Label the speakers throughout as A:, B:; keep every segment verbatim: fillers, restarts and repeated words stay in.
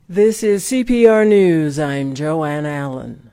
A: This is C P R News. I'm Joanne Allen.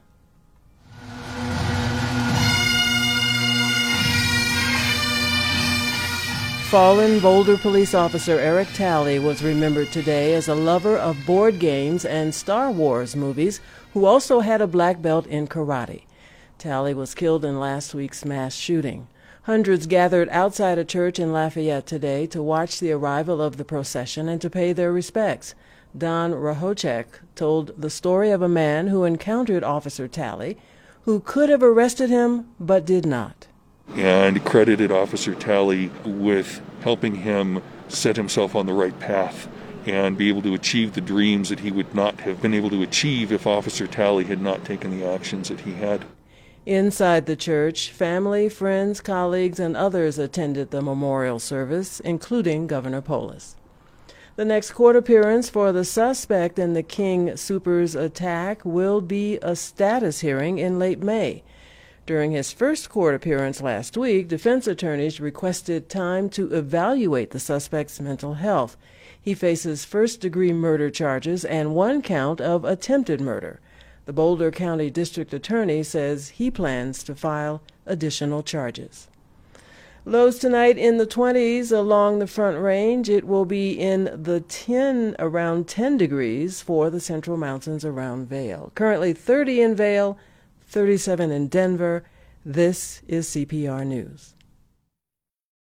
A: Fallen Boulder police officer Eric Talley was remembered today as a lover of board games and Star Wars movies who also had a black belt in karate. Talley was killed in last week's mass shooting. Hundreds gathered outside a church in Lafayette today to watch the arrival of the procession and to pay their respects. Don Rahocek told the story of a man who encountered Officer Talley, who could have arrested him but did not.
B: And credited Officer Talley with helping him set himself on the right path and be able to achieve the dreams that he would not have been able to achieve if Officer Talley had not taken the actions that he had.
A: Inside the church, family, friends, colleagues, and others attended the memorial service, including Governor Polis. The next court appearance for the suspect in the King Soopers attack will be a status hearing in late May. During his first court appearance last week, defense attorneys requested time to evaluate the suspect's mental health. He faces first-degree murder charges and one count of attempted murder. The Boulder County District Attorney says he plans to file additional charges. Lows tonight in the twenties along the Front Range. It will be in the ten, around ten degrees for the Central Mountains around Vail. Currently thirty in Vail, thirty-seven in Denver. This is C P R News.